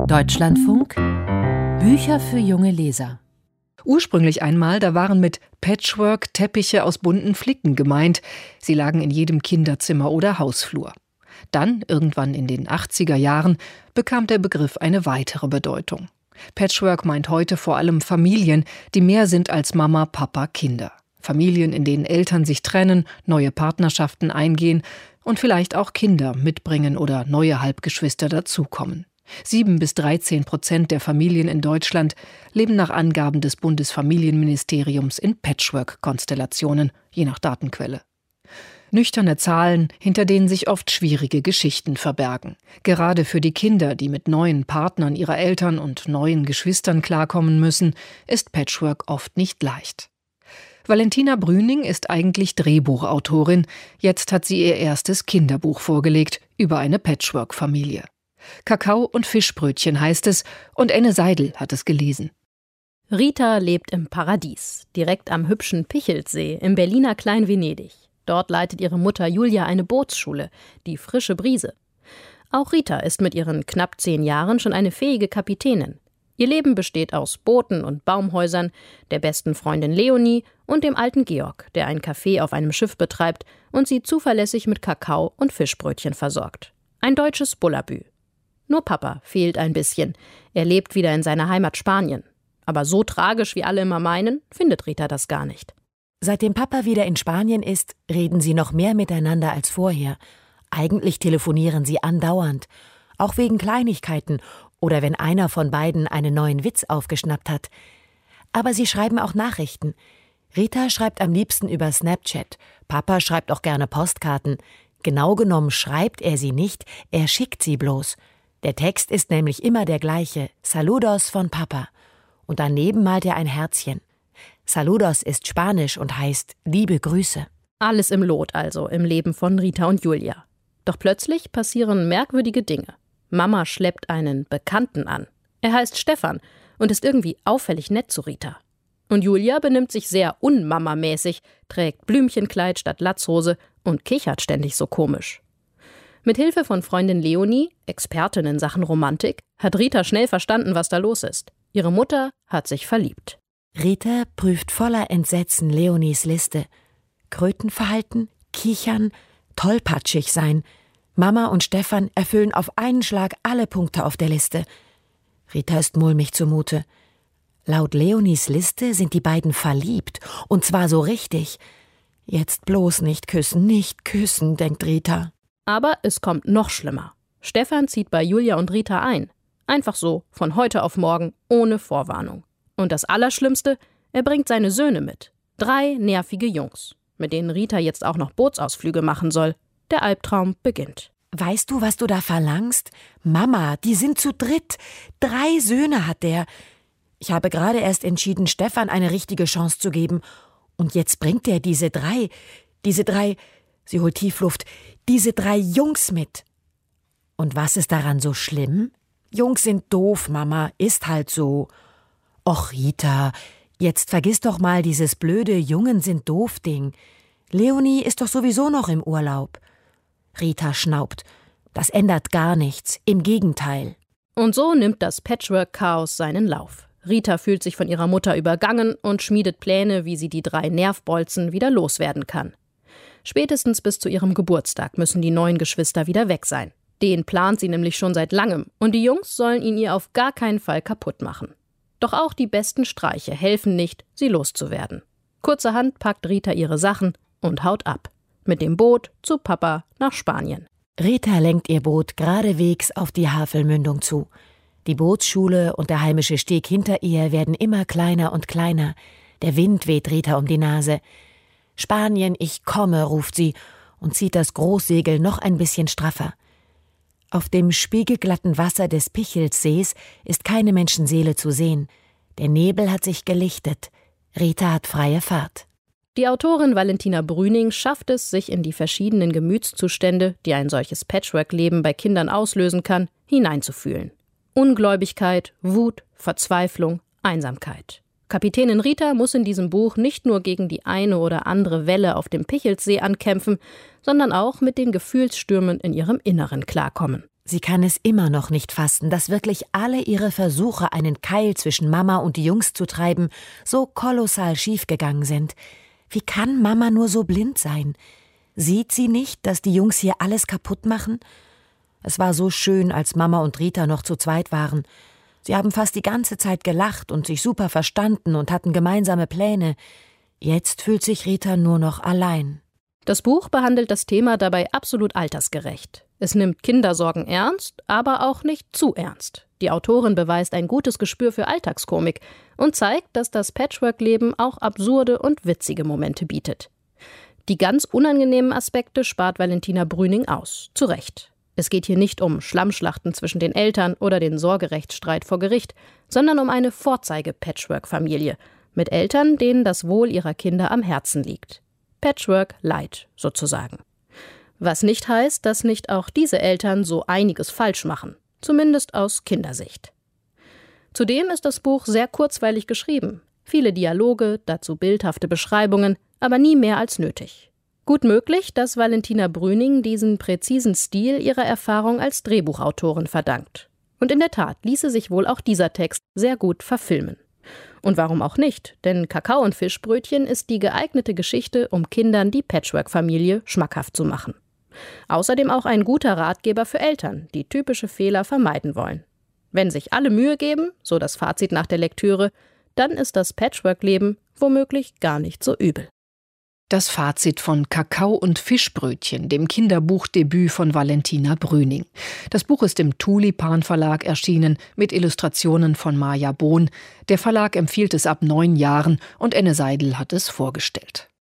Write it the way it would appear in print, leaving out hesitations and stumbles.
Deutschlandfunk Bücher für junge Leser. Ursprünglich einmal, da waren mit Patchwork Teppiche aus bunten Flicken gemeint. Sie lagen in jedem Kinderzimmer oder Hausflur. Dann, irgendwann in den 80er Jahren, bekam der Begriff eine weitere Bedeutung. Patchwork meint heute vor allem Familien, die mehr sind als Mama, Papa, Kinder. Familien, in denen Eltern sich trennen, neue Partnerschaften eingehen und vielleicht auch Kinder mitbringen oder neue Halbgeschwister dazukommen. 7-13% der Familien in Deutschland leben nach Angaben des Bundesfamilienministeriums in Patchwork-Konstellationen, je nach Datenquelle. Nüchterne Zahlen, hinter denen sich oft schwierige Geschichten verbergen. Gerade für die Kinder, die mit neuen Partnern ihrer Eltern und neuen Geschwistern klarkommen müssen, ist Patchwork oft nicht leicht. Valentina Brüning ist eigentlich Drehbuchautorin. Jetzt hat sie ihr erstes Kinderbuch vorgelegt über eine Patchwork-Familie. Kakao und Fischbrötchen heißt es, und Enne Seidel hat es gelesen. Rita lebt im Paradies, direkt am hübschen Pichelsee im Berliner Klein-Venedig. Dort leitet ihre Mutter Julia eine Bootsschule, die Frische Brise. Auch Rita ist mit ihren knapp 10 Jahren schon eine fähige Kapitänin. Ihr Leben besteht aus Booten und Baumhäusern, der besten Freundin Leonie und dem alten Georg, der ein Café auf einem Schiff betreibt und sie zuverlässig mit Kakao und Fischbrötchen versorgt. Ein deutsches Bullabü. Nur Papa fehlt ein bisschen. Er lebt wieder in seiner Heimat Spanien. Aber so tragisch, wie alle immer meinen, findet Rita das gar nicht. Seitdem Papa wieder in Spanien ist, reden sie noch mehr miteinander als vorher. Eigentlich telefonieren sie andauernd. Auch wegen Kleinigkeiten oder wenn einer von beiden einen neuen Witz aufgeschnappt hat. Aber sie schreiben auch Nachrichten. Rita schreibt am liebsten über Snapchat. Papa schreibt auch gerne Postkarten. Genau genommen schreibt er sie nicht, er schickt sie bloß. Der Text ist nämlich immer der gleiche. Saludos von Papa. Und daneben malt er ein Herzchen. Saludos ist Spanisch und heißt liebe Grüße. Alles im Lot also im Leben von Rita und Julia. Doch plötzlich passieren merkwürdige Dinge. Mama schleppt einen Bekannten an. Er heißt Stefan und ist irgendwie auffällig nett zu Rita. Und Julia benimmt sich sehr unmamamäßig, trägt Blümchenkleid statt Latzhose und kichert ständig so komisch. Mit Hilfe von Freundin Leonie, Expertin in Sachen Romantik, hat Rita schnell verstanden, was da los ist. Ihre Mutter hat sich verliebt. Rita prüft voller Entsetzen Leonies Liste. Krötenverhalten, kichern, tollpatschig sein. Mama und Stefan erfüllen auf einen Schlag alle Punkte auf der Liste. Rita ist mulmig zumute. Laut Leonies Liste sind die beiden verliebt, und zwar so richtig. Jetzt bloß nicht küssen, denkt Rita. Aber es kommt noch schlimmer. Stefan zieht bei Julia und Rita ein. Einfach so, von heute auf morgen, ohne Vorwarnung. Und das Allerschlimmste, er bringt seine Söhne mit. 3 nervige Jungs, mit denen Rita jetzt auch noch Bootsausflüge machen soll. Der Albtraum beginnt. Weißt du, was du da verlangst? Mama, die sind zu dritt. 3 Söhne hat der. Ich habe gerade erst entschieden, Stefan eine richtige Chance zu geben. Und jetzt bringt er diese drei, sie holt Tiefluft, diese 3 Jungs mit. Und was ist daran so schlimm? Jungs sind doof, Mama, ist halt so. Och, Rita, jetzt vergiss doch mal dieses blöde Jungen sind doof Ding. Leonie ist doch sowieso noch im Urlaub. Rita schnaubt. Das ändert gar nichts, im Gegenteil. Und so nimmt das Patchwork-Chaos seinen Lauf. Rita fühlt sich von ihrer Mutter übergangen und schmiedet Pläne, wie sie die 3 Nervbolzen wieder loswerden kann. Spätestens bis zu ihrem Geburtstag müssen die neuen Geschwister wieder weg sein. Den plant sie nämlich schon seit langem und die Jungs sollen ihn ihr auf gar keinen Fall kaputt machen. Doch auch die besten Streiche helfen nicht, sie loszuwerden. Kurzerhand packt Rita ihre Sachen und haut ab. Mit dem Boot zu Papa nach Spanien. Rita lenkt ihr Boot geradewegs auf die Havelmündung zu. Die Bootsschule und der heimische Steg hinter ihr werden immer kleiner und kleiner. Der Wind weht Rita um die Nase. »Spanien, ich komme«, ruft sie und zieht das Großsegel noch ein bisschen straffer. Auf dem spiegelglatten Wasser des Pichelsees ist keine Menschenseele zu sehen. Der Nebel hat sich gelichtet. Rita hat freie Fahrt. Die Autorin Valentina Brüning schafft es, sich in die verschiedenen Gemütszustände, die ein solches Patchwork-Leben bei Kindern auslösen kann, hineinzufühlen. Ungläubigkeit, Wut, Verzweiflung, Einsamkeit. Kapitänin Rita muss in diesem Buch nicht nur gegen die eine oder andere Welle auf dem Pichelsee ankämpfen, sondern auch mit den Gefühlsstürmen in ihrem Inneren klarkommen. Sie kann es immer noch nicht fassen, dass wirklich alle ihre Versuche, einen Keil zwischen Mama und die Jungs zu treiben, so kolossal schiefgegangen sind. Wie kann Mama nur so blind sein? Sieht sie nicht, dass die Jungs hier alles kaputt machen? Es war so schön, als Mama und Rita noch zu zweit waren. Sie haben fast die ganze Zeit gelacht und sich super verstanden und hatten gemeinsame Pläne. Jetzt fühlt sich Rita nur noch allein. Das Buch behandelt das Thema dabei absolut altersgerecht. Es nimmt Kindersorgen ernst, aber auch nicht zu ernst. Die Autorin beweist ein gutes Gespür für Alltagskomik und zeigt, dass das Patchwork-Leben auch absurde und witzige Momente bietet. Die ganz unangenehmen Aspekte spart Valentina Brüning aus. Zu Recht. Es geht hier nicht um Schlammschlachten zwischen den Eltern oder den Sorgerechtsstreit vor Gericht, sondern um eine Vorzeige-Patchwork-Familie mit Eltern, denen das Wohl ihrer Kinder am Herzen liegt. Patchwork light sozusagen. Was nicht heißt, dass nicht auch diese Eltern so einiges falsch machen, zumindest aus Kindersicht. Zudem ist das Buch sehr kurzweilig geschrieben. Viele Dialoge, dazu bildhafte Beschreibungen, aber nie mehr als nötig. Gut möglich, dass Valentina Brüning diesen präzisen Stil ihrer Erfahrung als Drehbuchautorin verdankt. Und in der Tat ließe sich wohl auch dieser Text sehr gut verfilmen. Und warum auch nicht, denn Kakao und Fischbrötchen ist die geeignete Geschichte, um Kindern die Patchwork-Familie schmackhaft zu machen. Außerdem auch ein guter Ratgeber für Eltern, die typische Fehler vermeiden wollen. Wenn sich alle Mühe geben, so das Fazit nach der Lektüre, dann ist das Patchwork-Leben womöglich gar nicht so übel. Das Fazit von Kakao und Fischbrötchen, dem Kinderbuchdebüt von Valentina Brüning. Das Buch ist im Tulipan Verlag erschienen mit Illustrationen von Maja Bohn. Der Verlag empfiehlt es ab 9 Jahren und Enne Seidel hat es vorgestellt.